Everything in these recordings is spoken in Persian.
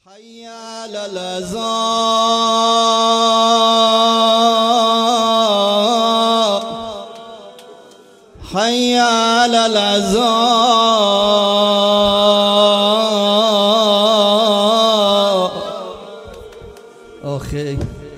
حي على العزاء حي على العزاء آخه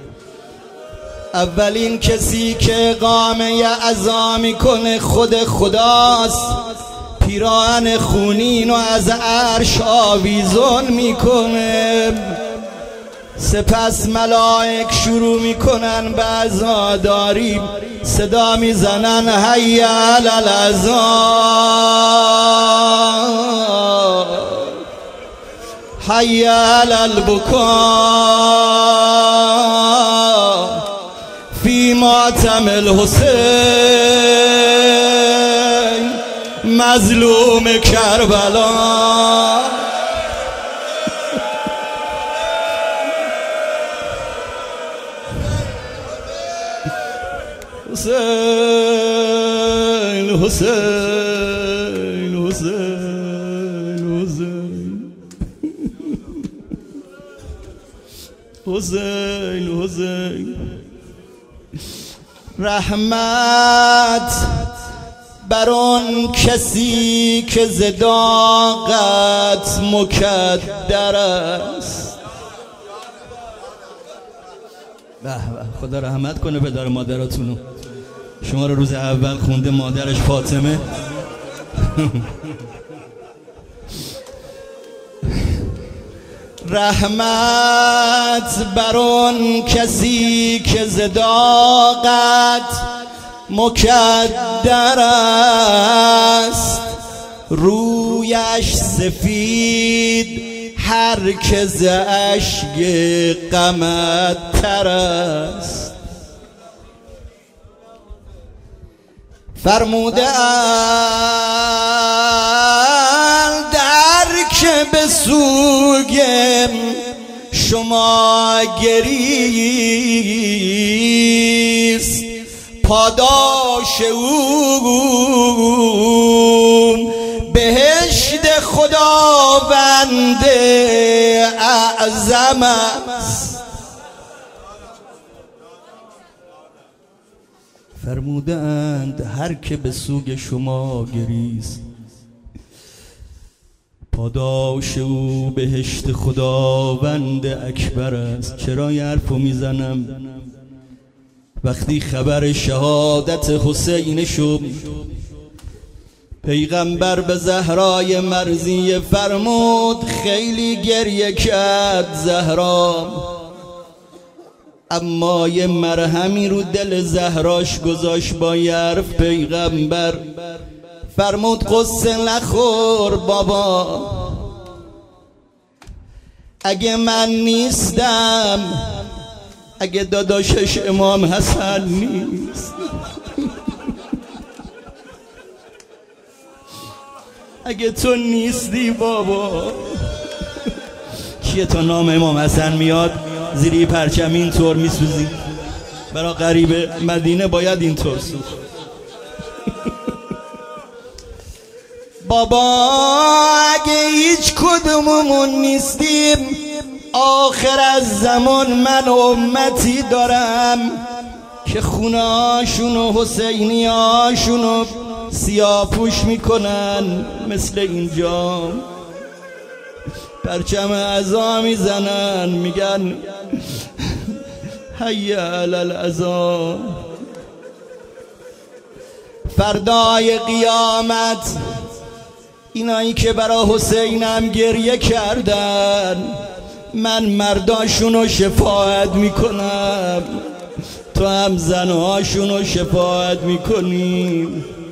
اولین کسی که اقامه عزا میکنه خود خداست. پیراهن خونین و از عرش آویزون میکنه. سپس ملائک شروع میکنن به عزاداری، صدا میزنن حی علی العزا حی علی البکا فی ماتم الحسین مظلوم کربلا. حسین حسین حسین حسین حسین حسین. رحمت بر آن کسی که صداقت مکدر است. خدا رحمت کنه پدر مادراتونو. شما رو روز اول خونده مادرش فاطمه. رحمت بر آن کسی که صداقت مکدر است. رویش سفید هر که ز اشک غمت تر است. فرموده اند در که به سوی شما گریست، پاداش او بهشت خداوند اعظم است. فرموده اند هر که به سوی شما گریست، پاداش او بهشت خداوند اکبر است. چرا این حرفو میزنم؟ وقتی خبر شهادت حسین شد، پیغمبر به زهرای مرضیه فرمود. خیلی گریه کرد زهرا، اما یه مرهمی رو دل زهراش گذاشت با یه حرف. پیغمبر فرمود قصه نخور بابا، اگه من نیستم، اگه داداشش امام حسن نیست، اگه تو نیستی بابا، کیه تا نام امام حسن میاد زیری پرچم اینطور میسوزی؟ برای غریب مدینه باید اینطور سوخت. بابا اگه هیچ کدوممون نیستیم، آخر از زمان من امتی دارم که خونهاشونو حسینیاشونو سیاپوش میکنن مثل اینجا، پرچم عزا میزنن، میگن حی علی العزا. فردای قیامت اینایی که برای حسینم گریه کردن، من مرداشونو شفاعت میکنم، تو هم زنهاشونو شفاعت میکنی.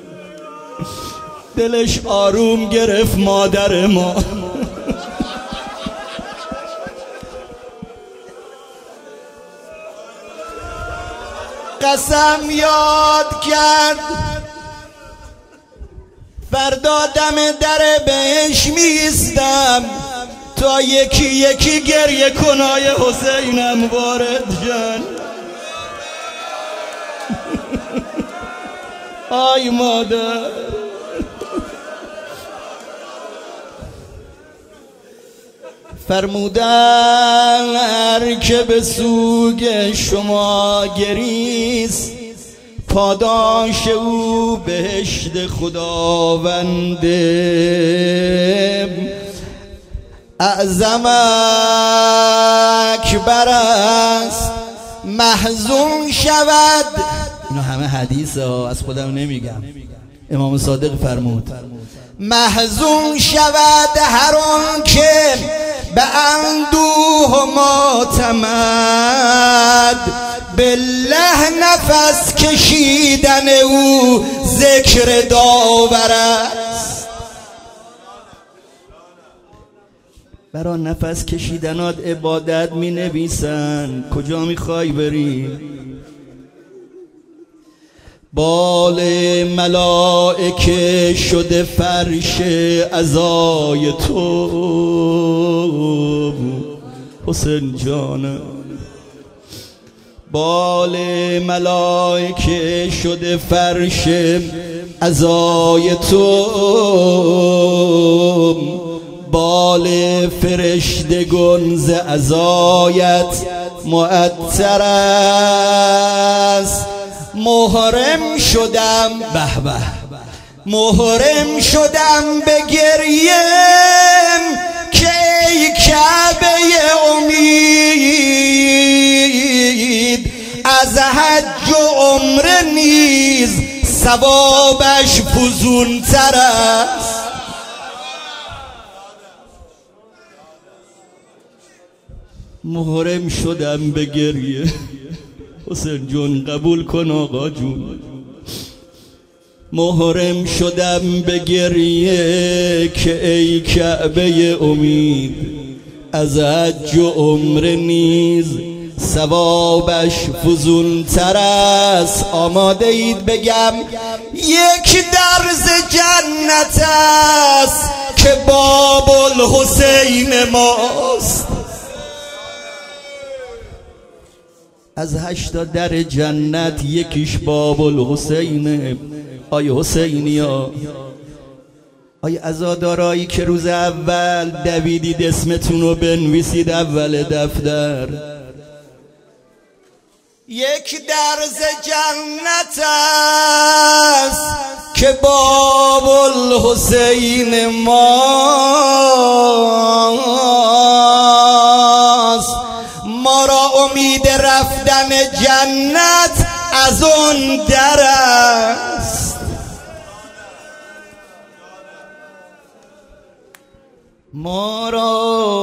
دلش آروم گرفت مادر ما. قسم یاد کرد فردا دم در بهش میستم تا یکی یکی گریه کنای حسینم وارد جان. آی مادر فرمودن هر که به سوگ شما گریست پاداش او بهشت خداونده اعظم اکبر است محزون شود. اینا همه حدیث ها، از خودم نمیگم، امام صادق فرمود محزون شود هر آن که به اندوه و ماتمد بالله نفس کشیدن او ذکر داور است. برای نفس کشیدنات عبادت می نویسن، کجا می خوای بری؟ بال ملائکه شده فرش عزای تو حسین جانم، بال ملائکه شده فرش عزای تو، بال فرشتگان ز عزایت معطر است. محرم شدم به به محرم شدم به گریم که ای کعبه امید از حج و عمره نیز ثوابش فزون تر است. محرم شدم به گریه، حسین جون قبول کن آقا جون، محرم شدم به گریه که ای کعبه امید از حج و عمره نیز ثوابش فزون تر است. آماده اید بگم یک درز جنت است که باب الحسین ماست. از 8 در جنت یکیش باب الحسینه. آی حسینی ها، آی عزادارایی که روز اول دویدید اسمتون رو بنویسید اول دفتر، یک درز جنت است که باب الحسین ماست. ما را امید رفتن جنت از اون در است. ما را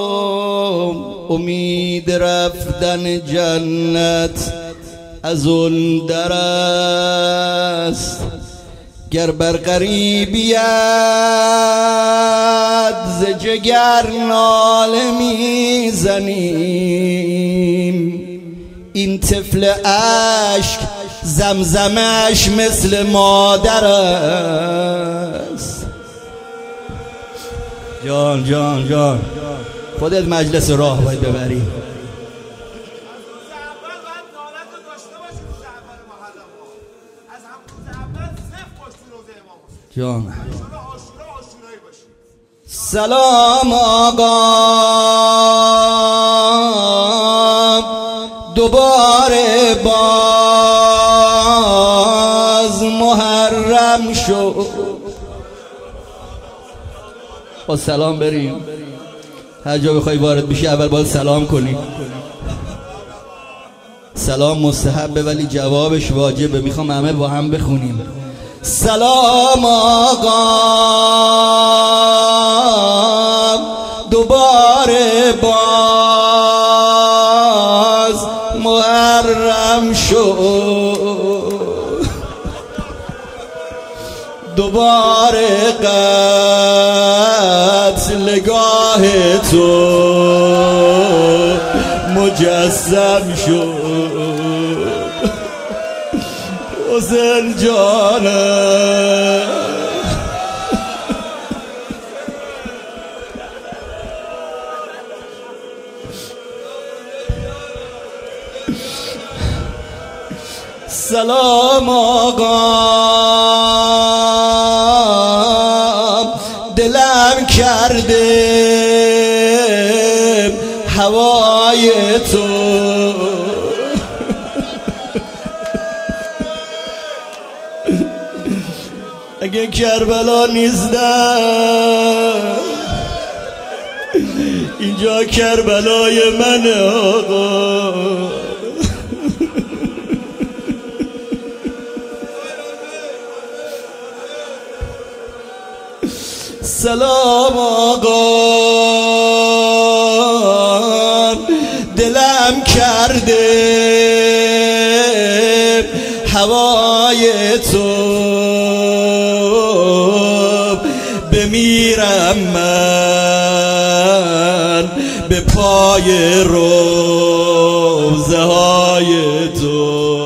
امید رفتن جنت از اون در است. گر بر غریبیت ز جگر ناله میزنیم، این طفل اشک زمزمش مثل مادر است. جان جان جان خودت مجلس راه باید ببری. جان سلام آقا دوباره باز محرم شد. با سلام بریم، هر جا بخوای وارد بشی اول باید سلام کنی. سلام مستحبه ولی جوابش واجبه، میخوام همه با هم بخونیم. سلام آقا دوباره باز محرم شد، دوباره قتلگاه تو مجسم شد. حسین جانم سلام آقا دلم کرده هوای تو. اگه کربلا نیستم اینجا کربلای منه آقا. سلام آقا دلم کرده هوای تو، بمیرم من به پای روضه های تو.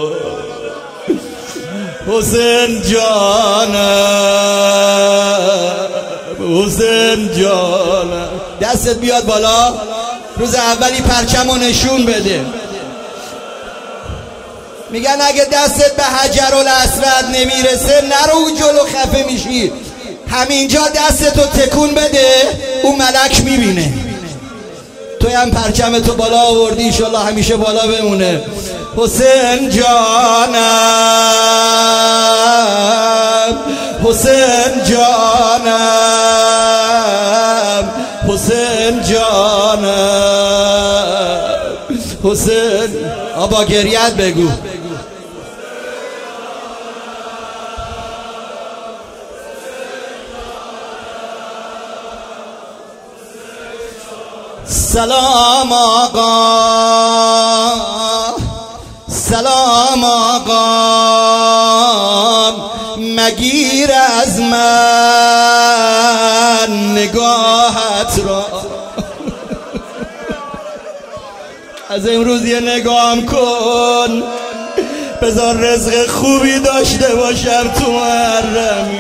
حسین جانم، حسین جانم. دستت بیاد بالا، روز اولی پرچمو نشون بده. میگن اگه دستت به حجرالاسود نمیرسه نرو جلو خفه میشی، همینجا دستتو تکون بده اون ملک میبینه. توی هم پرچمتو بالا آوردی، انشالله همیشه بالا بمونه. حسین جانم، حسین جانم، حسین جانم، حسین. آبا گریت بگو. سلام آقا، سلام آقا، مگیر از من نگاهت را. از امروز یه نگاهم کن، بذار رزق خوبی داشته باشم تو محرمی.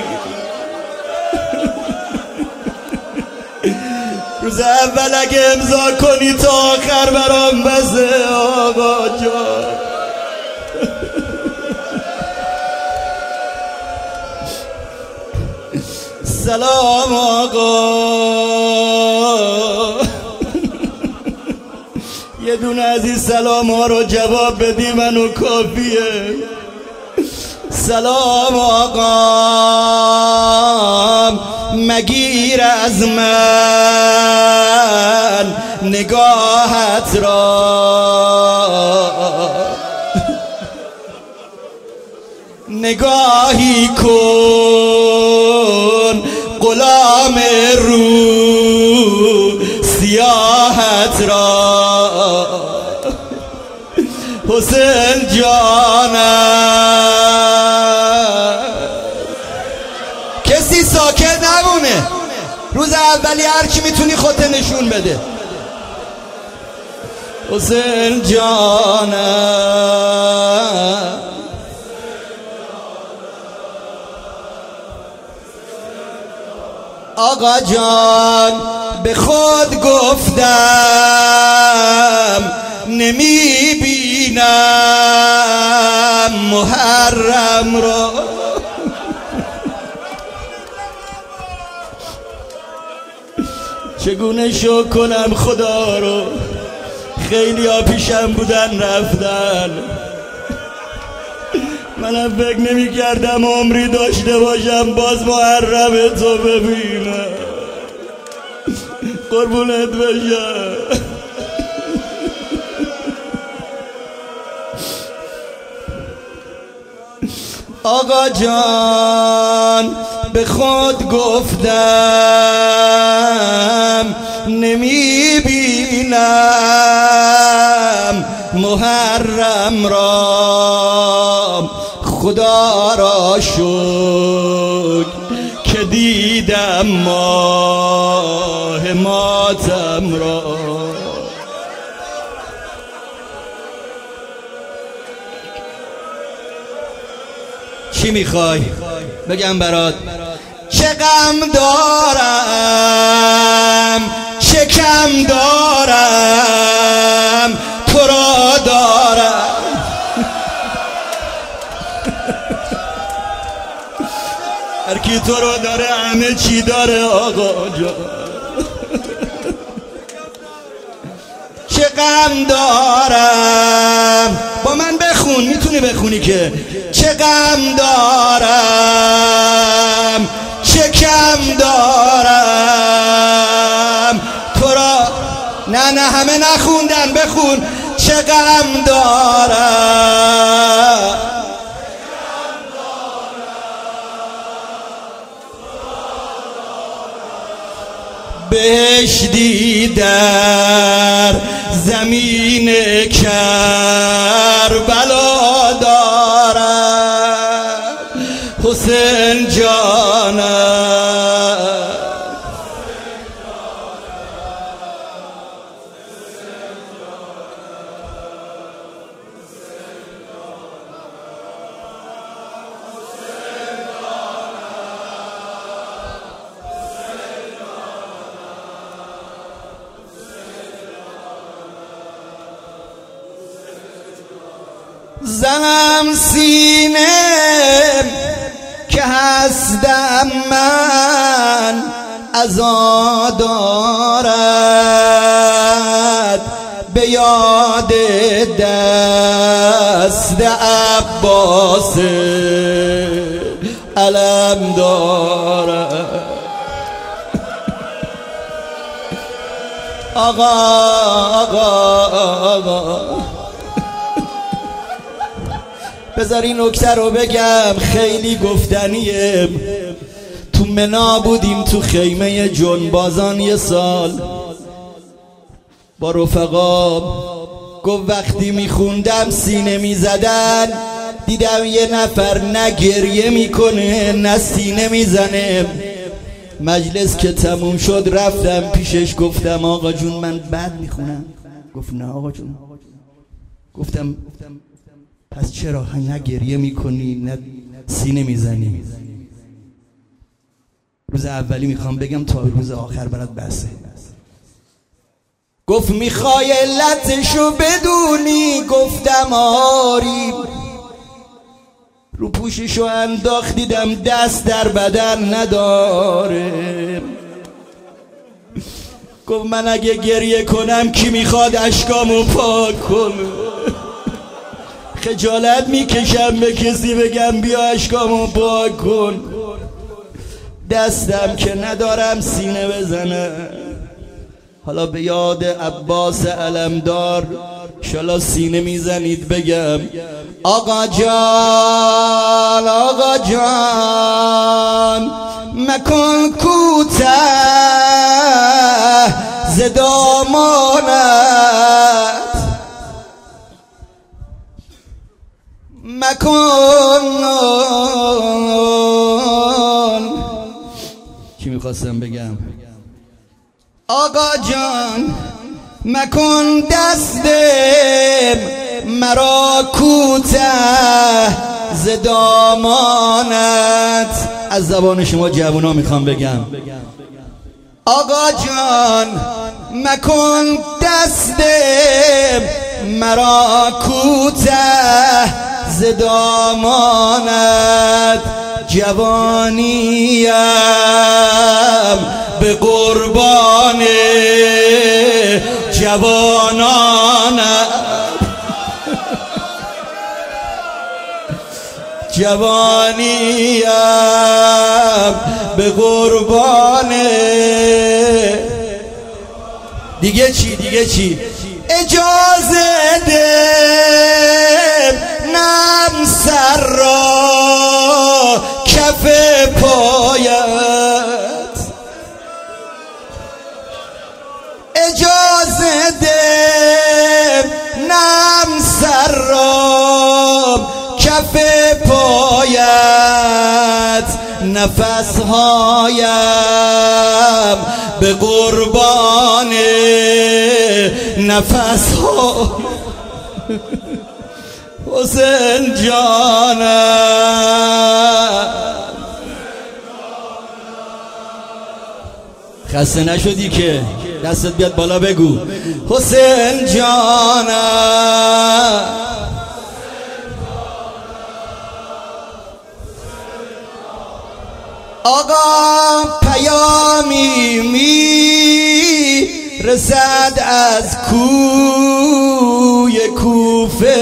روز اول اگه امضا کنی تا آخر برام بسه آقا جان. سلام آقا، یه دونه از این سلام ها رو جواب بدی منو کافیه. سلام آقا مگیر از من نگاهت را، نگاهی کن غلام رو سیاحت را. حسین جانم، کسی ساکت نمونه. روز اولی هر کی میتونی خودت نشون بده. حسین جانم، آقا جان به خود گفتم نمیبینم محرم را. چگونه شکر کنم خدا رو، خیلی ها پیشم بودن رفتن، منم فکر نمی کردم عمری داشته باشم باز محرم تو ببینم. قربونت بشم. آقا جان به خود گفتم نمیبینم محرم را، خدا را شکر که دیدم ماه ماتم را. چی میخوای بگم برات؟ چه غم دارم، چه کم دارم، تو را دارم. هر کی تو رو داره همه چی داره آقا جان. چه غم دارم. با من بخون، میتونی بخونی که چه غم دارم، چه کم دارم تو را. نه همه نخوندن، بخون چه غم دارم. بهشتی در زمین کربلا دارد حسین جانم. زنم سینه که هستم من عزا دارد به یاد دست عباس علم دارد. آقا بذار این نکته رو بگم، خیلی گفتنیه. تو منا بودیم تو خیمه جنبازان یه سال با رفقا، گفت وقتی میخوندم سینه میزدن دیدم یه نفر نه گریه میکنه نه سینه میزنه. مجلس که تموم شد رفتم پیشش گفتم آقا جون من بد میخونم. گفت نه آقا جون. گفتم پس چرا نه گریه میکنی نه سینه میزنی؟ روز اولی میخوام بگم تا روز آخر برات بسه. گفت میخوای علتشو بدونی؟ گفتم آری. رو پوششو انداخت دیدم دست در بدن نداره. گفت من اگه گریه کنم کی میخواد اشکامو پاک کنه؟ خجالت میکشم به کسی بگم بیا اشکامو پاک کن. دستم که ندارم سینه بزنه. حالا به یاد عباس علمدار انشالله سینه میزنید بگم آقا جان آقا جان مکن کوته ز دامانت مکن. چی میخواستم بگم؟ آقا جان مکن دست مرا کوته ز دامانت. از زبان شما جوونا میخوام بگم آقا جان مکن دست مرا کوته ز دامانت. جوانیم به قربان جوانانت. جوانیم به قربان. دیگه چی؟ اجازه ده نم سر را کف پایت. اجازه ده نم سر را کف پایت. نفسهایم به قربان نفسها. حسین جانم خسته نشدی که دستت بیاد بالا بگو حسین جانم. آقا پیامی می رسد از کوی کوفه،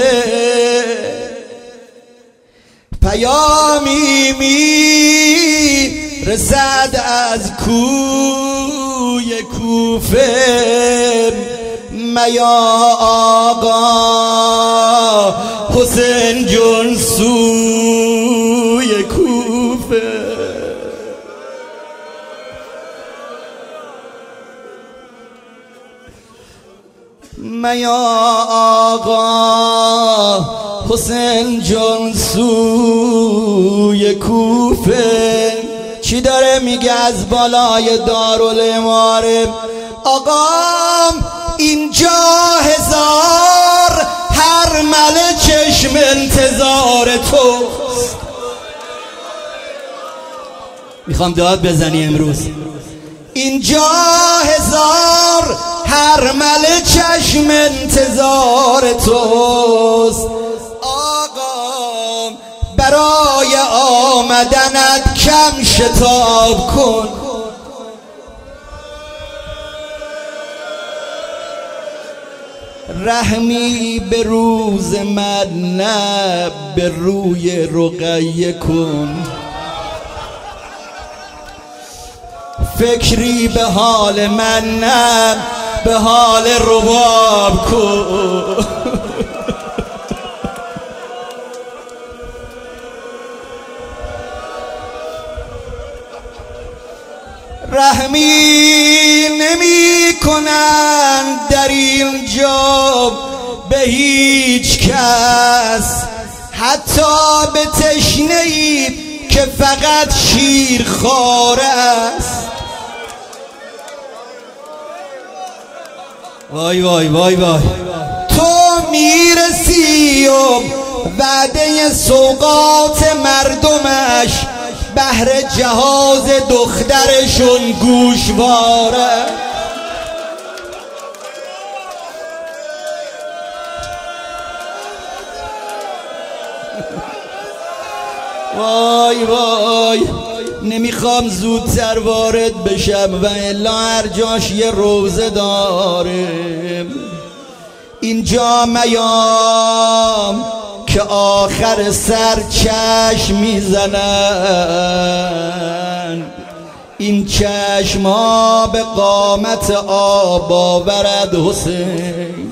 پیامی می رسد از کوی کوفه، میا آقا حسین جون سوی کوفه. میا آقا حسین جون سوی کوفه. چی داره میگه از بالای دارالاماره؟ آقام اینجا هزار حرمل چشم انتظار توست. میخوام داد بزنی امروز. اینجا هزار حرمل چشم انتظار توست. آقا برای آمدنت کم شتاب کن. رحمی به روز من نه به روی رقیه کن. فکری به حال من نه به حال رباب کن. رحمی نمی کنند در اینجا به هیچ کس، حتی به تشنه‌ای که فقط شیرخواره است. وای وای وای وای. تو میرسی و وعده سوقات مردمش بهر جهاز دخترشون گوشواره. وای وای. نمیخوام زودتر وارد بشم و الا هر جاش یه روزه داره. اینجا میام که آخر سر چشم میزنن. این چشم ها به قامت آب آورد حسین.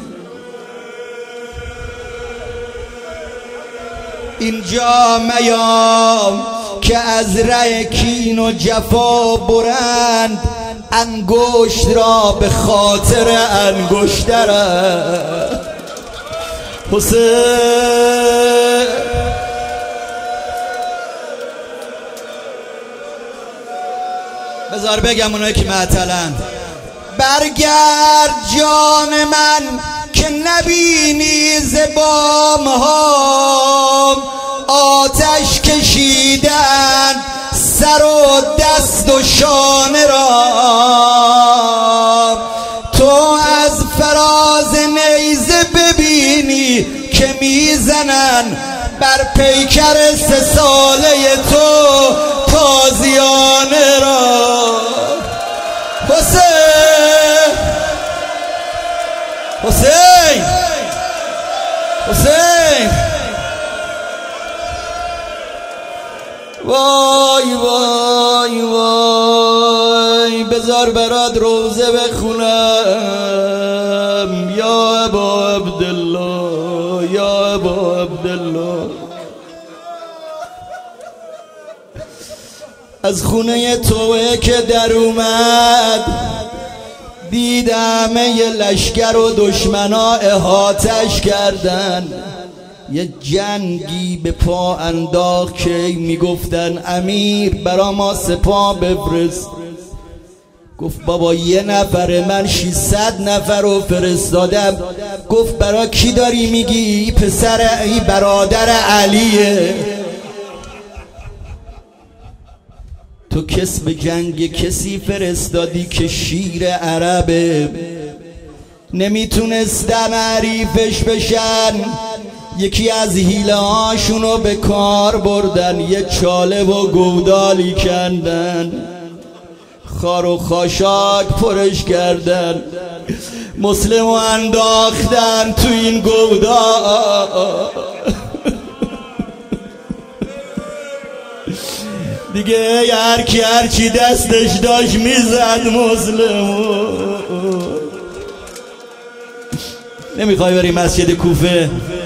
اینجا میام که از ره کین و جفا برند انگشت را به خاطر انگشترند. حسین بذار بگم اونایی که معطلند. برگرد جان من که نبینی ز بام ها آتش کشیدن سر و دست و شانه را. تو از فراز نیزه ببینی که میزنن بر پیکر 3 ساله تو تازیانه را. حسین حسین حسین. وای وای وای. بذار برات روزه بخونم. یا ابا عبدالله یا ابا عبدالله. از خونه توه که در اومد دیدم یه لشکر و دشمنا احاطش کردن. یه جنگی به پا انداخت که میگفتن امیر برا ما سپاه بفرست. گفت بابا 1 نفر، من 600 نفر رو فرستادم. گفت برا کی داری میگی؟ پسر ای برادر علیه. تو کس به جنگ کسی فرستادی که شیر عربه. نمیتونستن حریفش بشن. یکی از حیله هاشونو به کار بردن. یه چاله و گودالی کندن، خار و خاشاک پرش کردن. مسلمو انداختن تو این گودا، دیگه هر چی دستش داشت میزد مسلمو. نمیخوای بری مسجد کوفه؟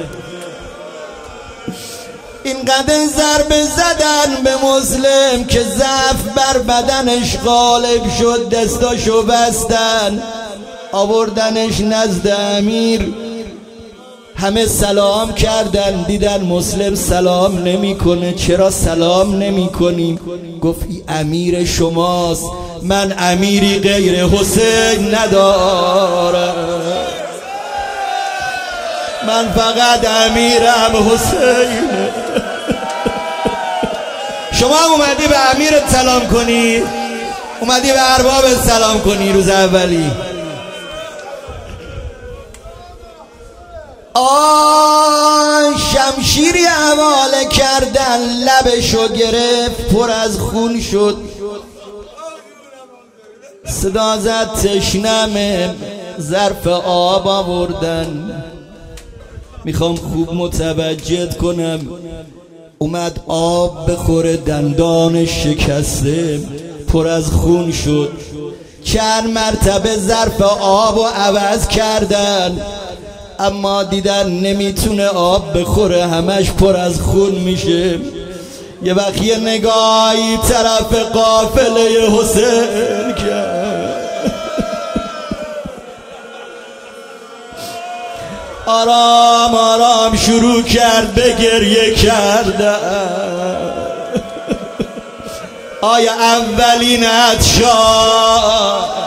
اینقدر ضربه زدن به مسلم که ضعف بر بدنش غالب شد، دستاشو بستن آوردنش نزد امیر. همه سلام کردن، دیدن مسلم سلام نمیکنه. چرا سلام نمیکنی؟ گفت این امیر شماست، من امیری غیر حسین ندارم، من فقط امیرم حسینه. شما هم اومدی به امیرت سلام کنی، اومدی به اربابت سلام کنی روز اولی. شمشیری حواله کردن، لبشو گرفت پر از خون شد. صدا زد تشنمه، ظرف آب آوردن. میخوام خوب متوجهت کنم، اومد آب بخوره، دندانش شکسته پر از خون شد. چند مرتبه ظرف آب رو عوض کردن، اما دیدن نمیتونه آب بخوره، همش پر از خون میشه. یه وقت یه نگاهی طرف قافله حسین کرد، آرام آرام شروع کرد به گریه کردن. آیا اولینت شاد؟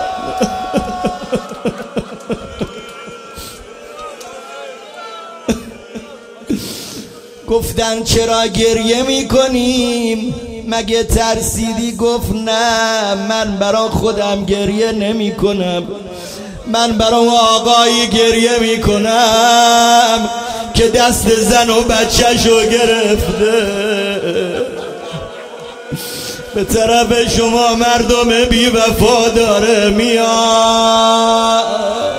گفتن چرا گریه میکنیم؟ مگه ترسیدی؟ گفت نه، من برا خودم گریه نمی کنم، من برا آقایی گریه میکنم که دست زن و بچه‌شو گرفته. به طرف شما مردم بی وفا داره میاد.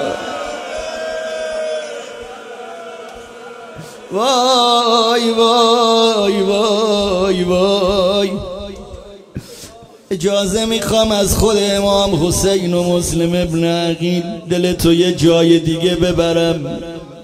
وای وای وای وای. اجازه میخوام از خود امام حسین و مسلم ابن عقیل دل تو یه جای دیگه ببرم.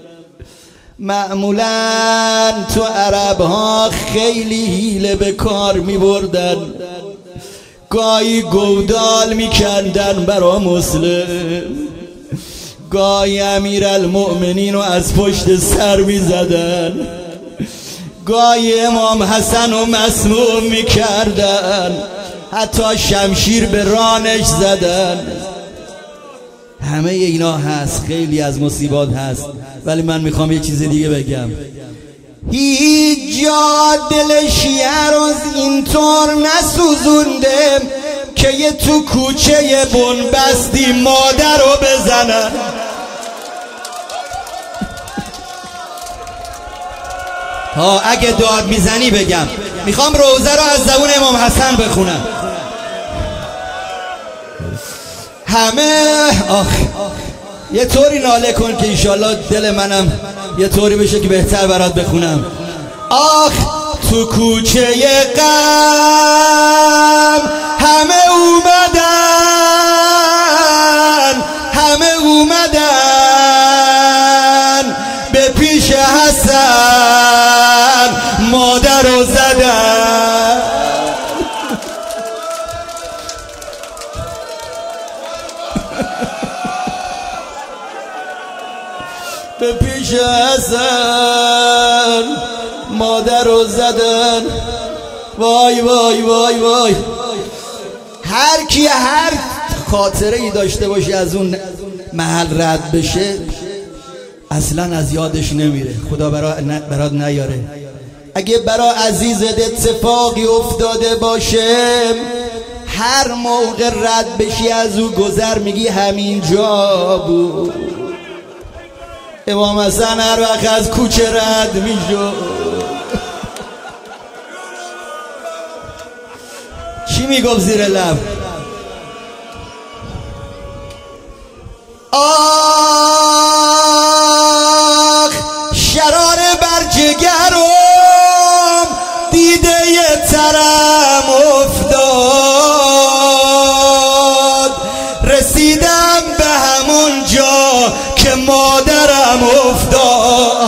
معمولا تو عرب ها خیلی حیله به کار میبردن، گاهی گودال میکندن برا مسلم، گاهی امیرالمؤمنین رو از پشت سر میزدن، گاهی امام حسن رو مسموم میکردن، حتی شمشیر به رانش زدن. همه اینا هست، خیلی از مصیبات هست، ولی من میخوام یه چیز دیگه بگم. هیچ جا دل شیعه رو اینطور نسوزونده که یه تو کوچه بنبستی مادر رو بزنن. ها اگه داد میزنی بگم، میخوام روزه رو از زبون امام حسن بخونم. همه یه طوری ناله کن که انشالله دل منم یه طوری بشه که بهتر برات بخونم. آخ تو کوچه غم همه اومدن به پیش حسن مادر رو زدن. به پیش حسن مادر رو زدن. وای وای وای وای. هر کی هر خاطره ای داشته باشه از اون محل رد بشه اصلا از یادش نمیره، خدا برات نیاره. اگه برا عزیزت اتفاقی افتاده باشه هر موقع رد بشی از او گذر میگی همینجا بود. امام حسن هر وقت از کوچه رد میشد چی میگفت زیر لب؟ آخ شرار بر جگرم دیده یه ترم افتاد، رسیدم به همون جا که مادرم افتاد.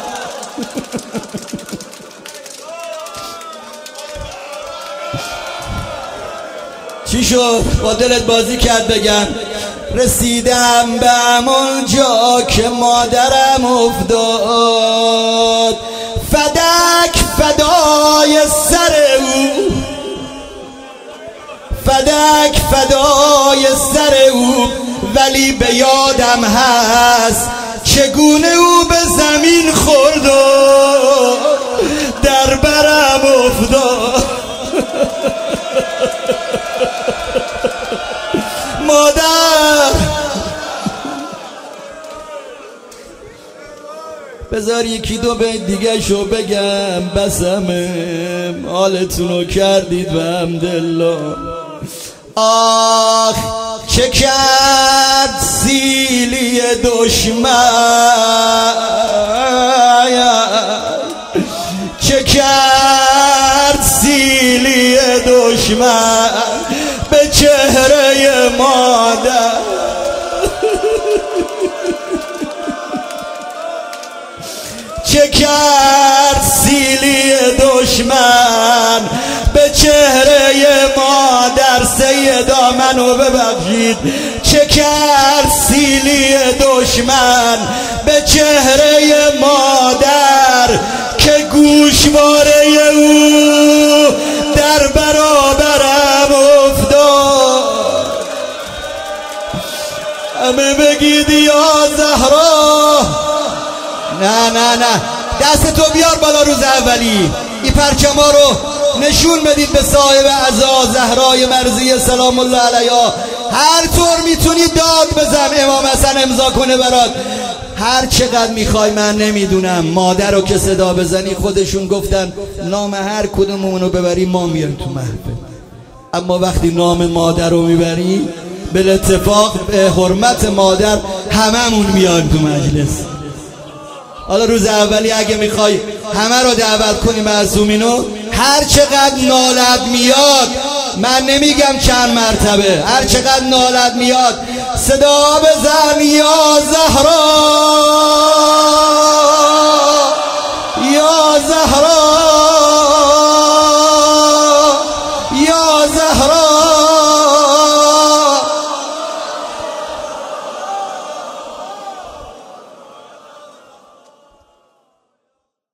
چی شد؟ با دلت بازی کرد بگم رسیدم به همون جا که مادرم افتاد، فدک فدای سر او، فدک فدای سر او، ولی به یادم هست چگونه او به زمین خورد و در برم افتاد. مادر بذار یکی دو بیت دیگه شو بگم بسمه، حالتونو کردید به حمدالله. آخ چه کرد سیلی دشمن، چه کرد سیلی دشمن به چهره مادر، چه کرد سیلی دشمن به چهره مادر. سیدا منو ببخشید. چه کرد سیلی دشمن به چهره مادر که گوشواره او در برابرم افتاد. همه بگید یا زهرا. نه نه نه، دستتو بیار بالا روز اولی، این پرچما رو نشون بدید به صاحب عزا زهرای مرضیه سلام الله علیها. هر طور میتونی داد بزن امام حسن امضا کنه برات. هر چقدر میخوای، من نمیدونم. مادر رو که صدا بزنی خودشون گفتن نام هر کدومونو ببری ما میایم تو محفل، اما وقتی نام مادر رو میبری به اتفاق به حرمت مادر هممون میایم تو مجلس. حالا روز اولی اگه میخوای همه رو دعوت کنی معصومینو، هر چقدر نالت میاد، من نمیگم چند مرتبه، هر چقدر نالت میاد صدا بزن یا زهرا.